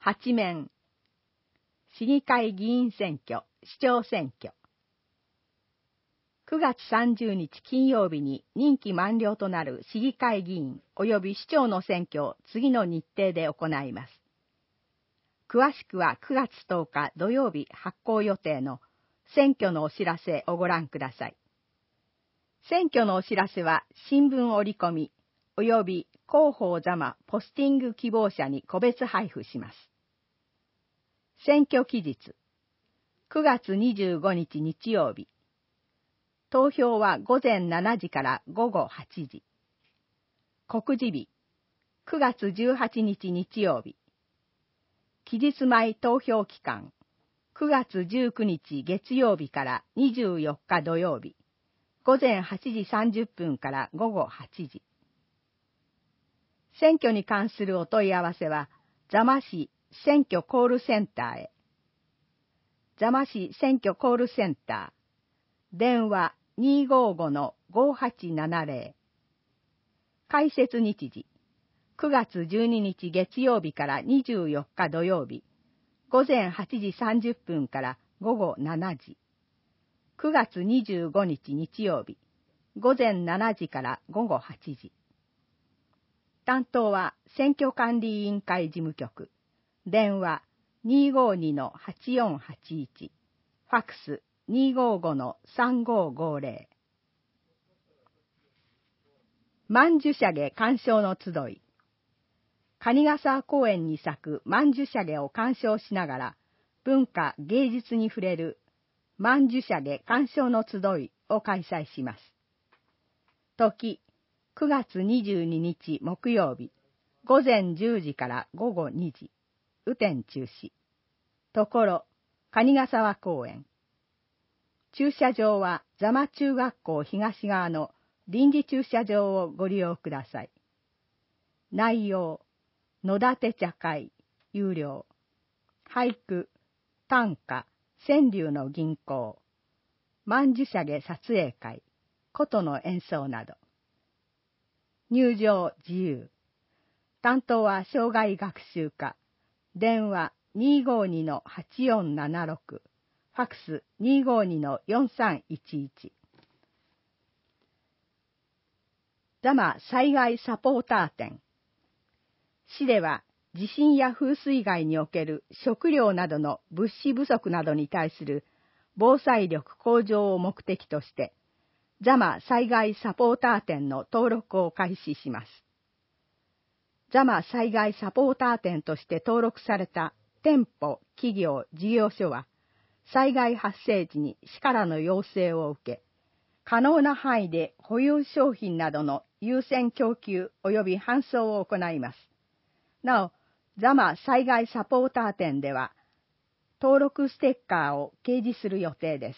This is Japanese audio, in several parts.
8面。市議会議員選挙、市長選挙。9月30日金曜日に任期満了となる市議会議員及び市長の選挙を次の日程で行います。詳しくは9月10日土曜日発行予定の選挙のお知らせをご覧ください。選挙のお知らせは新聞折り込み及び広報ざまポスティング希望者に個別配布します。選挙期日9月25日日曜日。投票は午前7時から午後8時。告示日9月18日日曜日。期日前投票期間9月19日月曜日から24日土曜日。午前8時30分から午後8時。選挙に関するお問い合わせは、座間市選挙コールセンターへ。座間市選挙コールセンター。電話255-5870。開設日時。9月12日月曜日から24日土曜日。午前8時30分から午後7時。9月25日日曜日。午前7時から午後8時。担当は選挙管理委員会事務局。電話252-8481。ファックス255-3550。曼珠沙華鑑賞の集い。蟹ヶ沢公園に咲く曼珠沙華を鑑賞しながら、文化芸術に触れる曼珠沙華鑑賞の集いを開催します。時、9月22日木曜日、午前10時から午後2時、雨天中止。ところ、蟹ヶ沢公園。駐車場は座間中学校東側の臨時駐車場をご利用ください。内容、野立茶会、有料。俳句、短歌、川柳の吟行。曼珠沙華撮影会、琴の演奏など。入場自由。担当は障害学習課。電話252-8476。ファックス252-4311。座間災害サポーター展。市では地震や風水害における食料などの物資不足などに対する防災力向上を目的として、座間災害サポーター展の登録を開始します。座間災害サポーター展として登録された店舗、企業、事業所は、災害発生時に市からの要請を受け、可能な範囲で保有商品などの優先供給及び搬送を行います。なお、座間災害サポーター展では、登録ステッカーを掲示する予定です。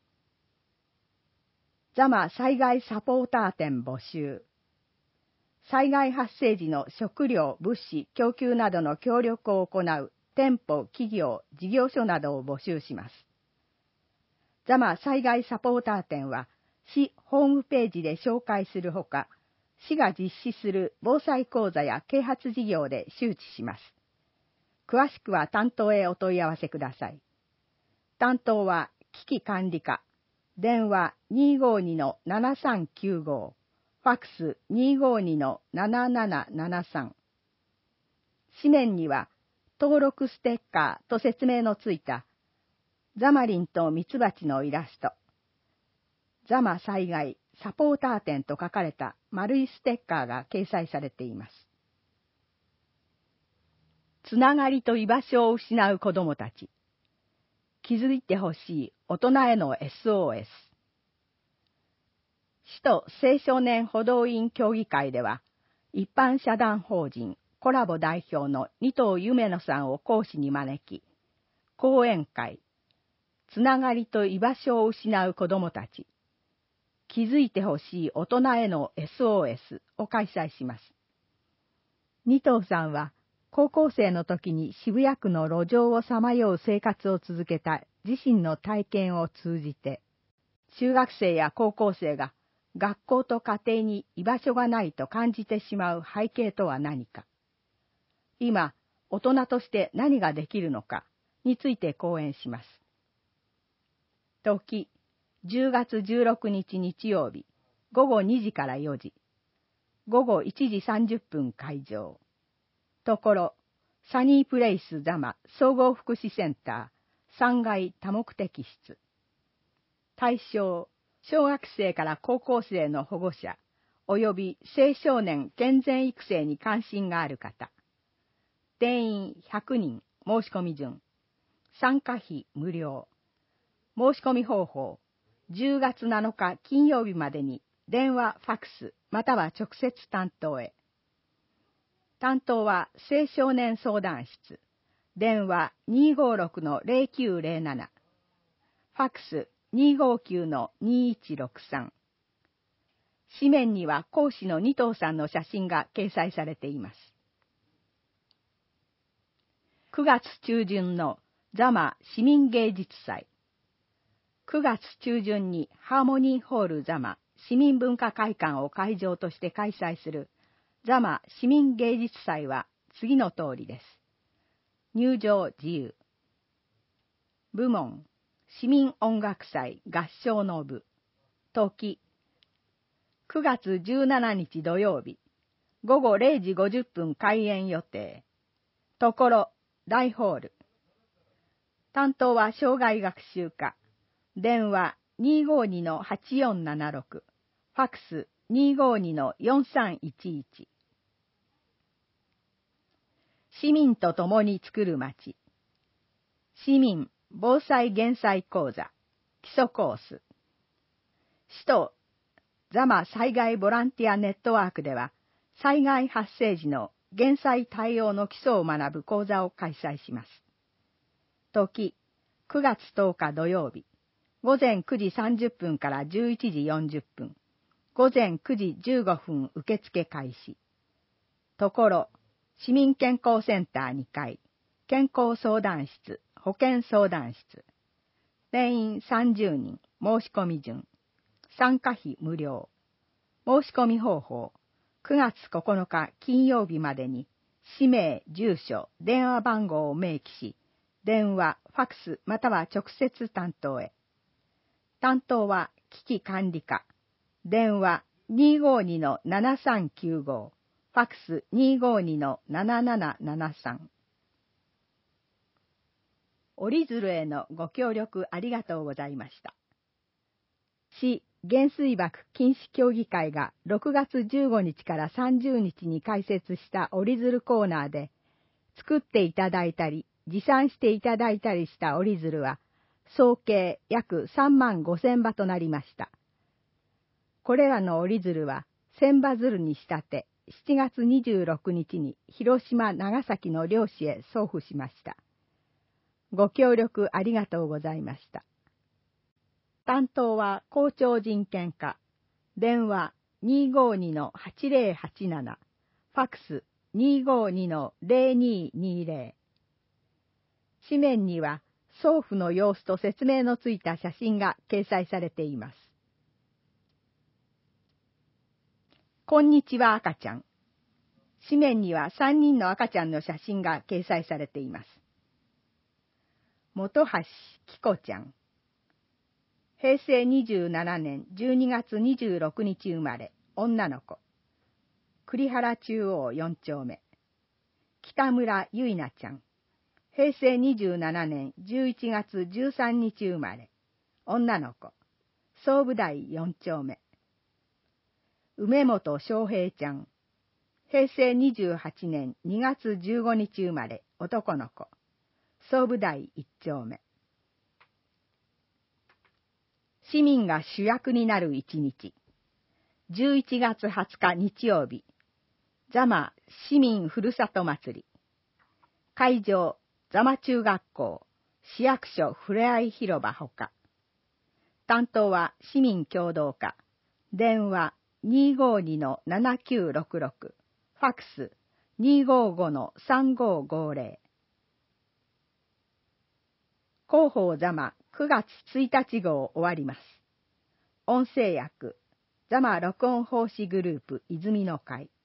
座間災害サポーター展募集。災害発生時の食料、物資、供給などの協力を行う店舗、企業、事業所などを募集します。座間災害サポーター展は、市ホームページで紹介するほか、市が実施する防災講座や啓発事業で周知します。詳しくは担当へお問い合わせください。担当は危機管理課。電話252-7395。ファックス252-7773。紙面には登録ステッカーと説明のついたザマリンとミツバチのイラスト、座間災害サポーター展と書かれた丸いステッカーが掲載されています。つながりと居場所を失う子どもたち。気づいてほしい大人への SOS。市と青少年補導員協議会では、一般社団法人コラボ代表の二藤夢野さんを講師に招き、講演会、つながりと居場所を失う子どもたち。気づいてほしい大人への SOS を開催します。二藤さんは、高校生の時に渋谷区の路上をさまよう生活を続けた自身の体験を通じて、中学生や高校生が学校と家庭に居場所がないと感じてしまう背景とは何か。今、 大人として何ができるのかについて講演します。時、10月16日日曜日、午後2時から4時、午後1時30分会場。ところ、サニープレイス座間総合福祉センター3階多目的室。対象、小学生から高校生の保護者、及び青少年健全育成に関心がある方。定員100人、申し込み順。参加費無料。申し込み方法、10月7日金曜日までに電話、ファックス、または直接担当へ。担当は青少年相談室。電話 256-0907。ファックス 259-2163。紙面には講師の二藤さんの写真が掲載されています。9月中旬の座間市民芸術祭。9月中旬にハーモニーホール座間市民文化会館を会場として開催する座間市民芸術祭は次の通りです。入場自由。部門、市民音楽祭合唱の部。時、9月17日土曜日、午後0時50分開演予定。ところ、大ホール。担当は障害学習課。電話 252-8476。ファックス 252-4311。市民と共に作る街。市民防災減災講座基礎コース。市と座間災害ボランティアネットワークでは、災害発生時の減災対応の基礎を学ぶ講座を開催します。時、9月10日土曜日、午前9時30分から11時40分、午前9時15分受付開始。ところ、市民健康センター2階、健康相談室、保健相談室。定員30人、申し込み順。参加費無料。申し込み方法、9月9日金曜日までに、氏名、住所、電話番号を明記し、電話、ファックスまたは直接担当へ。担当は危機管理課。電話 252-7395。ファックス 252-7773。折り鶴へのご協力ありがとうございました。市原水爆禁止協議会が6月15日から30日に開設した折り鶴コーナーで、作っていただいたり、持参していただいたりした折り鶴は、総計約35,000羽となりました。これらの折り鶴は、千羽鶴に仕立て、7月26日に広島、長崎の漁師へ送付しました。ご協力ありがとうございました。担当は校長人権課。電話 252-8087。ファックス 252-0220。紙面には送付の様子と説明のついた写真が掲載されています。こんにちは赤ちゃん。紙面には3人の赤ちゃんの写真が掲載されています。本橋紀子ちゃん。平成27年12月26日生まれ、女の子。栗原中央4丁目。北村ゆいなちゃん。平成27年11月13日生まれ、女の子。総武台4丁目。梅本翔平ちゃん。平成28年2月15日生まれ、男の子。総武台1丁目。市民が主役になる一日。11月20日日曜日。座間市民ふるさと祭り。会場、座間中学校、市役所ふれあい広場ほか。担当は市民協同課。電話 252-7966。ファックス 255-3550。広報座間9月1日号終わります。音声訳、座間録音奉仕グループ泉の会。